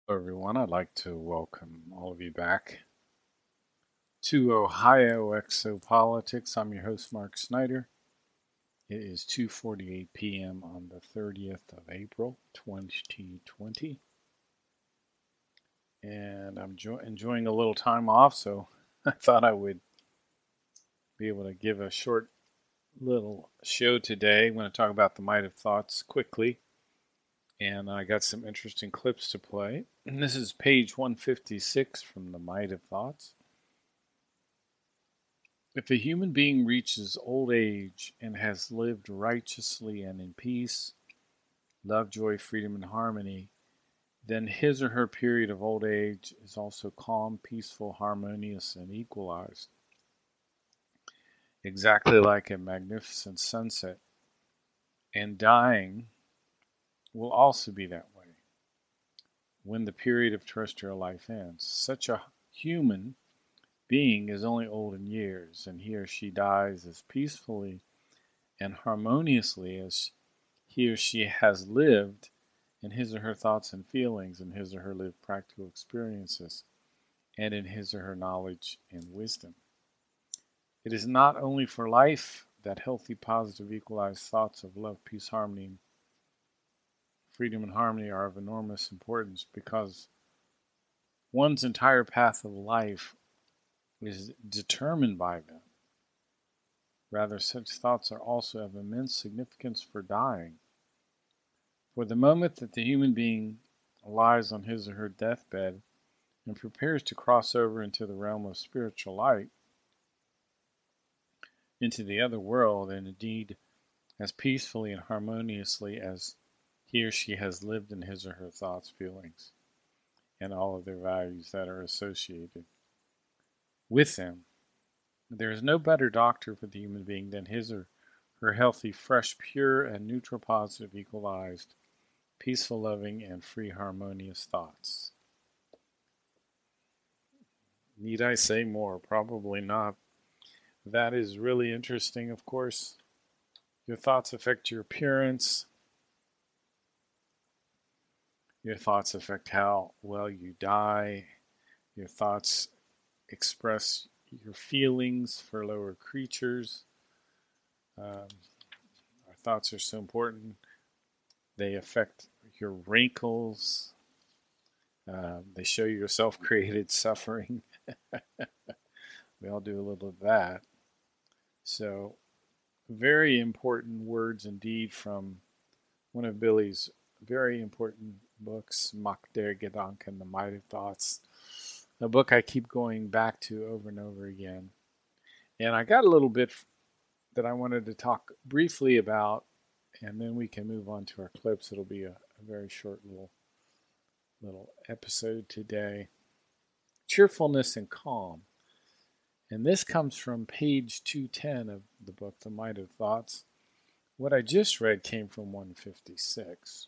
Hello, everyone. I'd like to welcome all of you back to Ohio Exopolitics. I'm your host, Mark Snyder. It is 2:48 p.m. on the 30th of April, 2020, and I'm enjoying a little time off, so I thought I would be able to give a short little show today. I'm going to talk about the Might of Thoughts quickly, and I got some interesting clips to play. And this is page 156 from the Might of Thoughts. If a human being reaches old age and has lived righteously and in peace, love, joy, freedom, and harmony, then his or her period of old age is also calm, peaceful, harmonious, and equalized, exactly like a magnificent sunset. And dying will also be that way when the period of terrestrial life ends. Such a human being is only old in years, and he or she dies as peacefully and harmoniously as he or she has lived in his or her thoughts and feelings, in his or her lived practical experiences, and in his or her knowledge and wisdom. It is not only for life that healthy, positive, equalized thoughts of love, peace, harmony, freedom, and harmony are of enormous importance because one's entire path of life is determined by them. Rather, such thoughts are also of immense significance for dying. For the moment that the human being lies on his or her deathbed and prepares to cross over into the realm of spiritual light, into the other world, and indeed as peacefully and harmoniously as he or she has lived in his or her thoughts, feelings, and all of their values that are associated with them. There is no better doctor for the human being than his or her healthy, fresh, pure, and neutral, positive, equalized, peaceful, loving, and free, harmonious thoughts. Need I say more? Probably not. That is really interesting, of course. Your thoughts affect your appearance. Your thoughts affect how well you die. Your thoughts express your feelings for lower creatures. Our thoughts are so important. They affect your wrinkles. They show your self created suffering. We all do a little of that. So, very important words indeed from one of Billy's very important books, Macht der Gedanken, The Might of Thoughts, a book I keep going back to over and over again. And I got a little bit that I wanted to talk briefly about, and then we can move on to our clips. It'll be a very short little episode today. Cheerfulness and calm. And this comes from page 210 of the book, The Might of Thoughts. What I just read came from 156.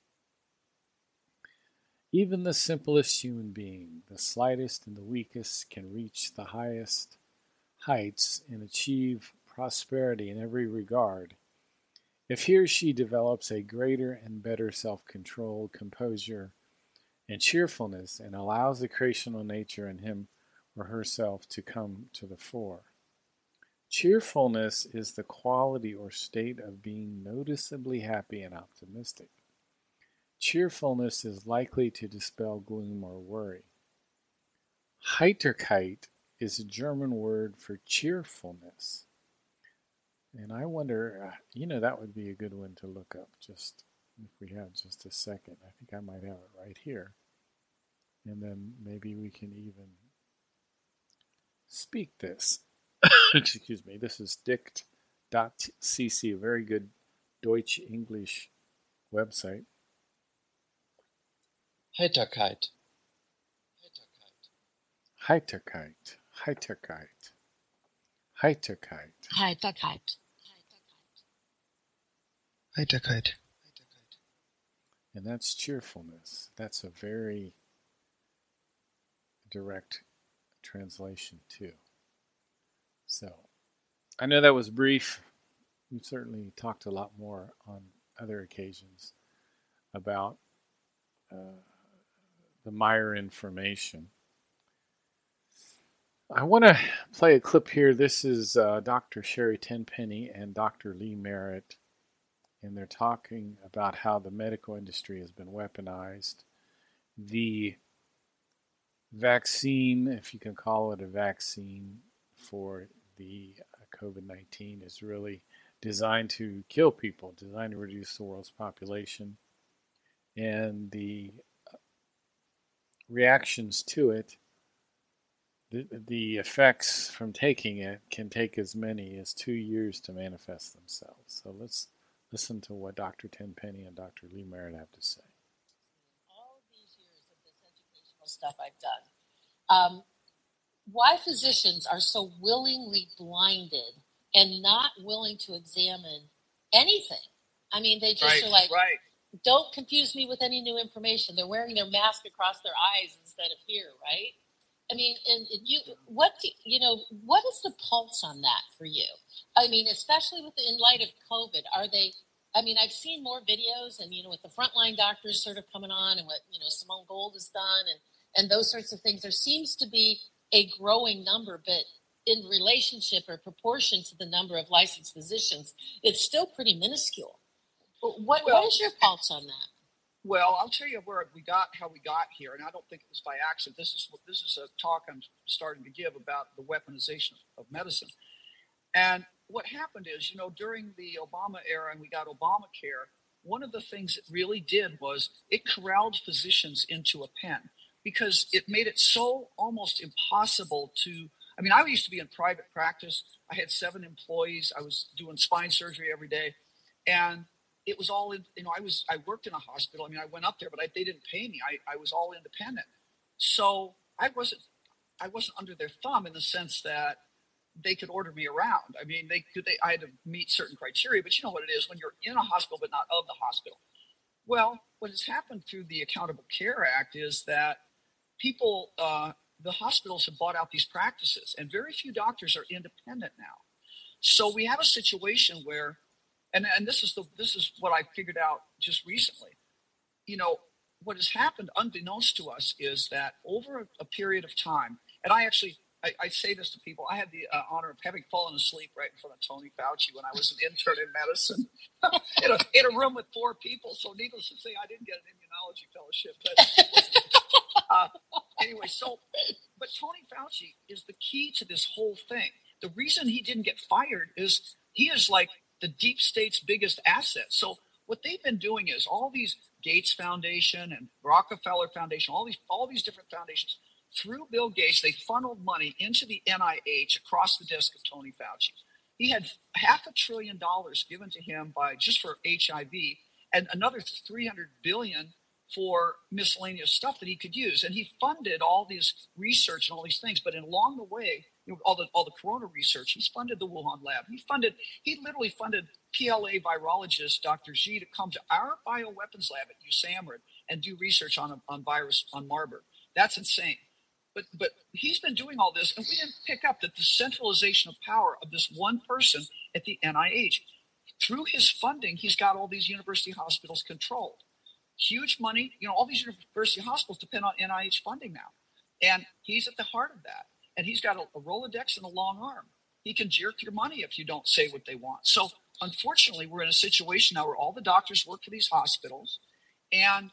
Even the simplest human being, the slightest and the weakest, can reach the highest heights and achieve prosperity in every regard if he or she develops a greater and better self control, composure, and cheerfulness and allows the creational nature in him or herself to come to the fore. Cheerfulness is the quality or state of being noticeably happy and optimistic. Cheerfulness is likely to dispel gloom or worry. Heiterkeit is a German word for cheerfulness. And I wonder, that would be a good one to look up just if we have just a second. I think I might have it right here. And then maybe we can even speak this. Excuse me. This is dict.cc, a very good Deutsch English website. Heiterkeit. Heiterkeit. Heiterkeit. Heiterkeit. Heiterkeit. Heiterkeit. And that's cheerfulness. That's a very direct translation, too. So, I know that was brief. We've certainly talked a lot more on other occasions about the Meyer information. I want to play a clip here. This is Dr. Sherry Tenpenny and Dr. Lee Merritt, and they're talking about how the medical industry has been weaponized. The vaccine, if you can call it a vaccine for the COVID-19, is really designed to kill people, designed to reduce the world's population. And the reactions to it, the effects from taking it can take as many as 2 years to manifest themselves. So let's listen to what Dr. Tenpenny and Dr. Lee Merritt have to say. All of these years of this educational stuff I've done, why physicians are so willingly blinded and not willing to examine anything. I mean, they just are like, don't confuse me with any new information. They're wearing their mask across their eyes instead of here, right? I mean, and what is the pulse on that for you? I mean, especially in light of COVID, are they? I mean, I've seen more videos, and with the frontline doctors sort of coming on, and what Simone Gold has done, and those sorts of things. There seems to be a growing number, but in relationship or proportion to the number of licensed physicians, it's still pretty minuscule. What is your pulse on that? Well, I'll tell you how we got here, and I don't think it was by accident. This is a talk I'm starting to give about the weaponization of medicine. And what happened is, during the Obama era, and we got Obamacare, one of the things it really did was it corralled physicians into a pen, because it made it so almost impossible to. I mean, I used to be in private practice. I had 7 employees. I was doing spine surgery every day, and it was all in. I worked in a hospital. I mean, I went up there, but they didn't pay me. I was all independent, so I wasn't under their thumb in the sense that they could order me around. I mean, I had to meet certain criteria, but you know what it is when you're in a hospital but not of the hospital. Well, what has happened through the Accountable Care Act is that people, the hospitals have bought out these practices, and very few doctors are independent now. So we have a situation where, and this is what I figured out just recently. What has happened unbeknownst to us is that over a period of time, and I say this to people, I had the honor of having fallen asleep right in front of Tony Fauci when I was an intern in medicine in a room with 4 people. So needless to say, I didn't get an immunology fellowship. But anyway, but Tony Fauci is the key to this whole thing. The reason he didn't get fired is he is like the deep state's biggest asset. So what they've been doing is all these Gates Foundation and Rockefeller Foundation, all these different foundations, through Bill Gates, they funneled money into the NIH across the desk of Tony Fauci. He had $500 billion given to him just for HIV, and another $300 billion for miscellaneous stuff that he could use. And he funded all this research and all these things. But along the way, all the corona research, he's funded the Wuhan lab. He literally funded PLA virologist Dr. Xi to come to our bioweapons lab at USAMRIID and do research on virus on Marburg. That's insane. But he's been doing all this, and we didn't pick up that the centralization of power of this one person at the NIH. Through his funding, he's got all these university hospitals controlled. Huge money, all these university hospitals depend on NIH funding now. And he's at the heart of that. And he's got a Rolodex and a long arm. He can jerk your money if you don't say what they want. So unfortunately, we're in a situation now where all the doctors work for these hospitals. And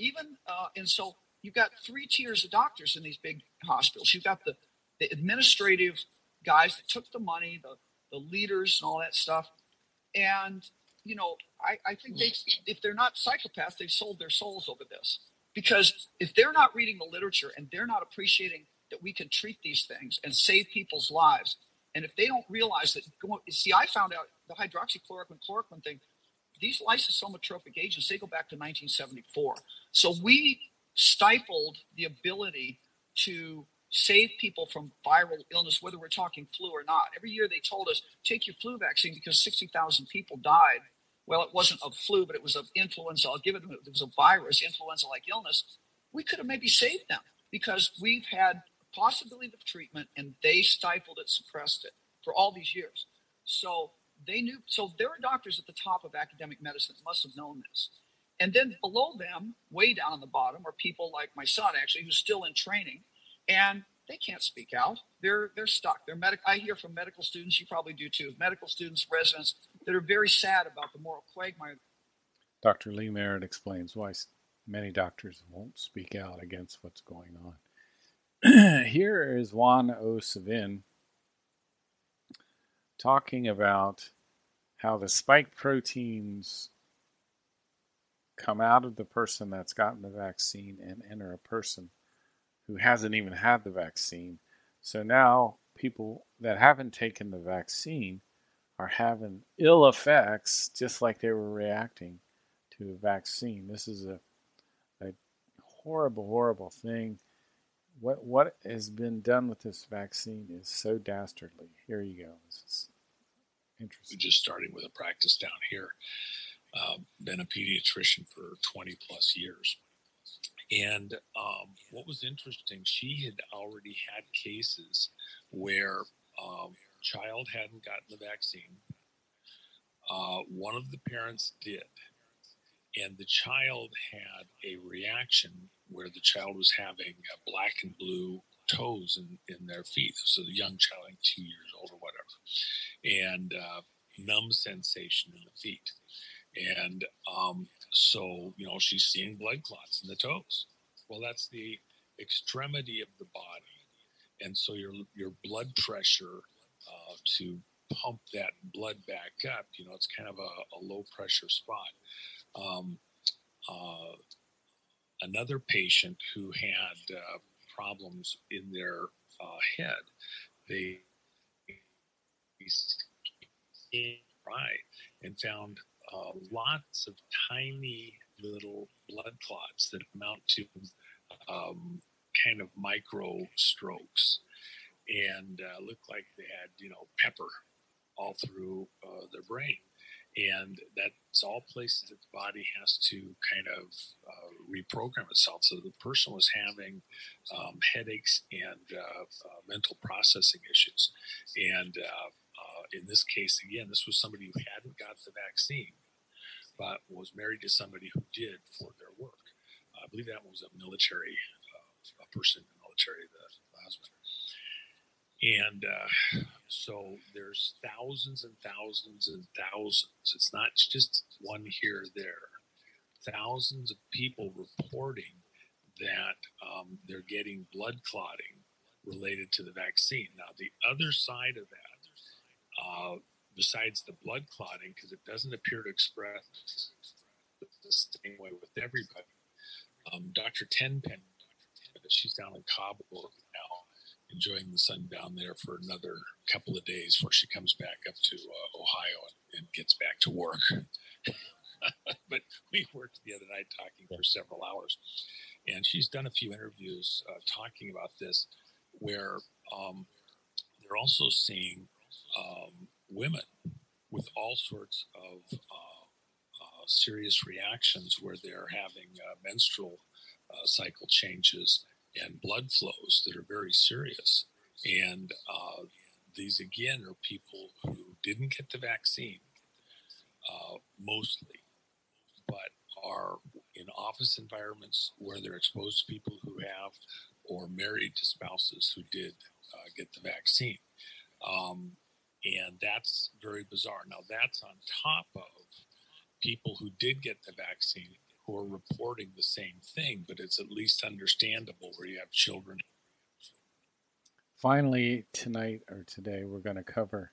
so you've got 3 tiers of doctors in these big hospitals. You've got the administrative guys that took the money, the leaders and all that stuff. And, I think if they're not psychopaths, they've sold their souls over this. Because if they're not reading the literature and they're not appreciating that we can treat these things and save people's lives, and if they don't realize that, I found out the hydroxychloroquine thing, these lysosomotropic agents, they go back to 1974. So we stifled the ability to save people from viral illness, whether we're talking flu or not. Every year they told us, take your flu vaccine because 60,000 people died. Well, it wasn't of flu, but it was of influenza. I'll give it, it was a virus, influenza-like illness. We could have maybe saved them because we've had possibility of treatment and they stifled it, suppressed it for all these years. So they knew. So there are doctors at the top of academic medicine that must have known this. And then below them, way down on the bottom, are people like my son, actually, who's still in training, and they can't speak out. They're stuck. I hear from medical students, you probably do too, medical students, residents, that are very sad about the moral quagmire. Dr. Lee Merritt explains why many doctors won't speak out against what's going on. Here is Juan O. Savin talking about how the spike proteins come out of the person that's gotten the vaccine and enter a person who hasn't even had the vaccine. So now people that haven't taken the vaccine are having ill effects just like they were reacting to the vaccine. This is a horrible, horrible thing. What has been done with this vaccine is so dastardly. Here you go. This is interesting. Just starting with a practice down here. Been a pediatrician for 20 plus years. And what was interesting, she had already had cases where child hadn't gotten the vaccine. One of the parents did. And the child had a reaction where the child was having black and blue toes in their feet. So the young child, like 2 years old or whatever. And numb sensation in the feet. And so, she's seeing blood clots in the toes. Well, that's the extremity of the body. And so your blood pressure to pump that blood back up, it's kind of a low pressure spot. Another patient who had problems in their head, they tried and found lots of tiny little blood clots that amount to kind of micro strokes, and looked like they had pepper all through their brain. And that's all places that the body has to kind of reprogram itself. So the person was having headaches and mental processing issues. And in this case, again, this was somebody who hadn't got the vaccine, but was married to somebody who did for their work. I believe that was a military, a person in the military, the husband. And so there's thousands and thousands and thousands. It's not just one here or there. Thousands of people reporting that they're getting blood clotting related to the vaccine. Now, the other side of that, besides the blood clotting, because it doesn't appear to express the same way with everybody, Dr. Tenpen, she's down in Kabul now, enjoying the sun down there for another couple of days before she comes back up to Ohio and gets back to work. But we worked the other night talking for several hours. And she's done a few interviews talking about this, where they're also seeing women with all sorts of serious reactions where they're having menstrual cycle changes and blood flows that are very serious. And these, again, are people who didn't get the vaccine, mostly, but are in office environments where they're exposed to people who have, or married to spouses who did get the vaccine. And that's very bizarre. Now, that's on top of people who did get the vaccine who are reporting the same thing, but it's at least understandable where you have children. Finally, tonight or today, we're going to cover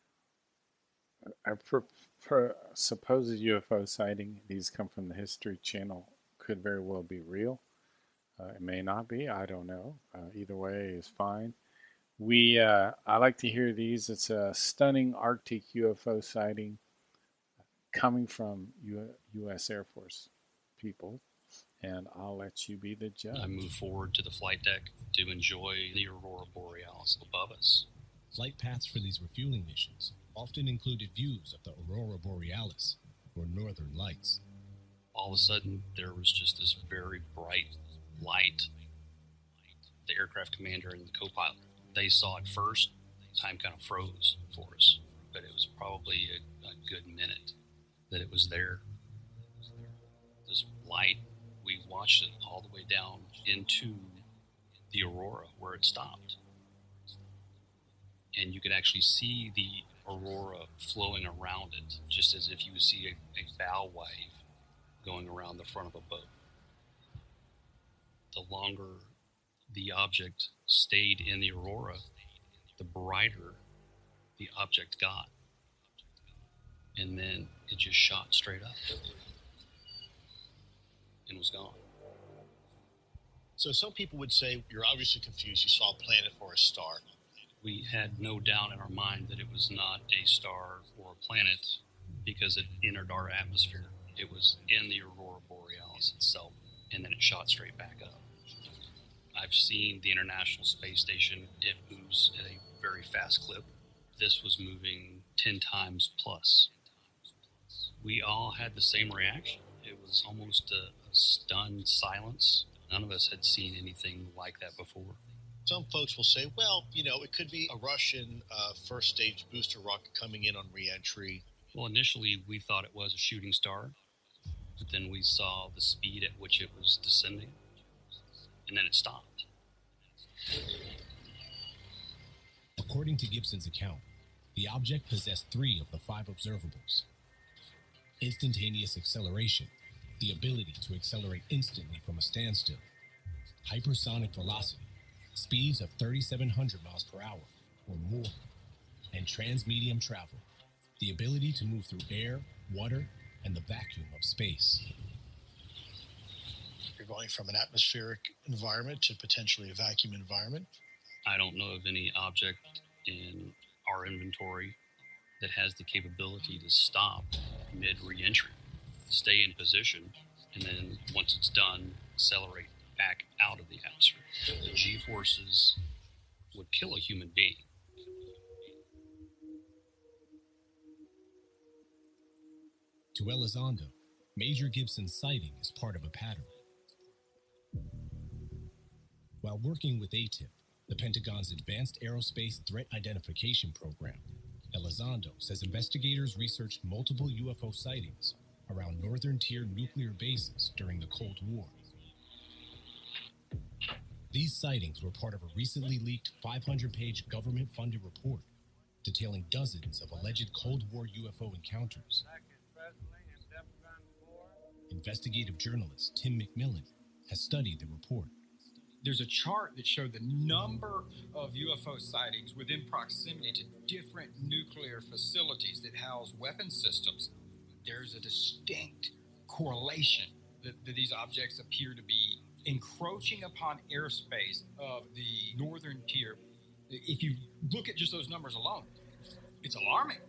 a supposed UFO sighting. These come from the History Channel. Could very well be real. It may not be. I don't know. Either way is fine. I like to hear these. It's a stunning Arctic UFO sighting coming from U.S. Air Force people, and I'll let you be the judge. I move forward to the flight deck to enjoy the Aurora Borealis above us. Flight paths for these refueling missions often included views of the Aurora Borealis, or Northern Lights. All of a sudden, there was just this very bright light. The aircraft commander and the co-pilot, they saw it first. Time kind of froze for us, but it was probably a good minute that it was there. The light, we watched it all the way down into the aurora where it stopped. And you could actually see the aurora flowing around it, just as if you would see a bow wave going around the front of a boat. The longer the object stayed in the aurora, the brighter the object got. And then it just shot straight up and was gone. So some people would say, you're obviously confused. You saw a planet or a star. We had no doubt in our mind that it was not a star or a planet because it entered our atmosphere. It was in the aurora borealis itself, and then it shot straight back up. I've seen the International Space Station. It moves at a very fast clip. This was moving 10 times plus. We all had the same reaction. It was almost a stunned silence. None of us had seen anything like that before. Some folks will say, well, it could be a Russian first stage booster rocket coming in on re-entry. Well, initially we thought it was a shooting star, but then we saw the speed at which it was descending, and then it stopped. According to Gibson's account, the object possessed 3 of the 5 observables: instantaneous acceleration, the ability to accelerate instantly from a standstill; hypersonic velocity, speeds of 3,700 miles per hour or more; and transmedium travel, the ability to move through air, water, and the vacuum of space. You're going from an atmospheric environment to potentially a vacuum environment. I don't know of any object in our inventory that has the capability to stop mid-re-entry, stay in position, and then once it's done, accelerate back out of the atmosphere. The G-forces would kill a human being. To Elizondo, Major Gibson's sighting is part of a pattern. While working with ATIP, the Pentagon's Advanced Aerospace Threat Identification Program, Elizondo says investigators researched multiple UFO sightings around northern tier nuclear bases during the Cold War. These sightings were part of a recently leaked 500-page government-funded report detailing dozens of alleged Cold War UFO encounters. Investigative journalist Tim McMillan has studied the report. There's a chart that showed the number of UFO sightings within proximity to different nuclear facilities that house weapon systems. There's a distinct correlation that these objects appear to be encroaching upon airspace of the northern tier. If you look at just those numbers alone, it's alarming.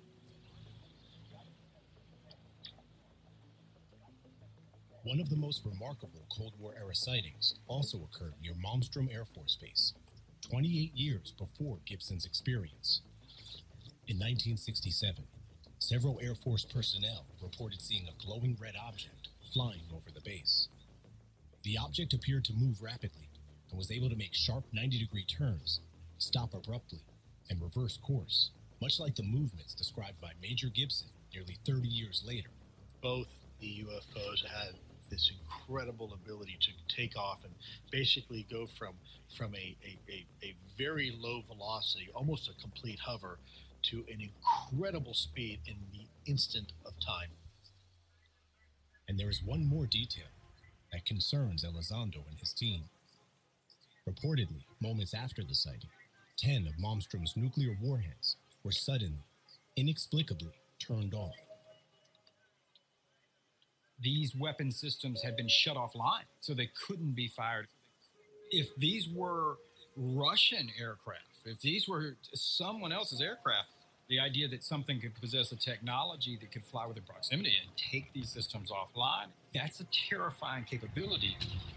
One of the most remarkable Cold War-era sightings also occurred near Malmstrom Air Force Base, 28 years before Gibson's experience. In 1967, several Air Force personnel reported seeing a glowing red object flying over the base. The object appeared to move rapidly and was able to make sharp 90-degree turns, stop abruptly, and reverse course, much like the movements described by Major Gibson nearly 30 years later. Both the UFOs had this incredible ability to take off and basically go from a very low velocity, almost a complete hover, to an incredible speed in the instant of time. And there is one more detail that concerns Elizondo and his team. Reportedly, moments after the sighting, 10 of Malmstrom's nuclear warheads were suddenly, inexplicably turned off. These weapon systems had been shut offline, so they couldn't be fired. If these were Russian aircraft, if these were someone else's aircraft, the idea that something could possess a technology that could fly within proximity and take these systems offline, that's a terrifying capability.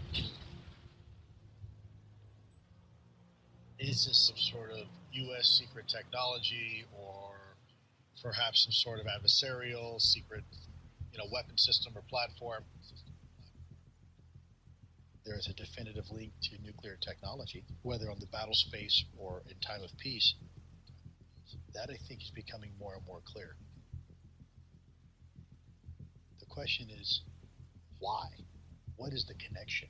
Is this some sort of U.S. secret technology or perhaps some sort of adversarial secret weapon system or platform? There is a definitive link to nuclear technology, whether on the battle space or in time of peace. That, I think, is becoming more and more clear. The question is, Why? What is the connection?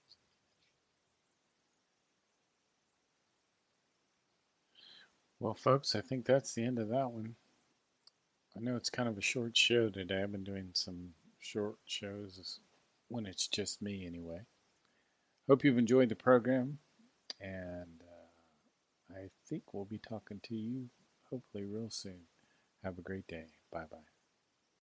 Well, folks, I think that's the end of that one. I know it's kind of a short show today. I've been doing some short shows when it's just me, anyway. Hope you've enjoyed the program, and I think we'll be talking to you hopefully real soon. Have a great day. Bye bye.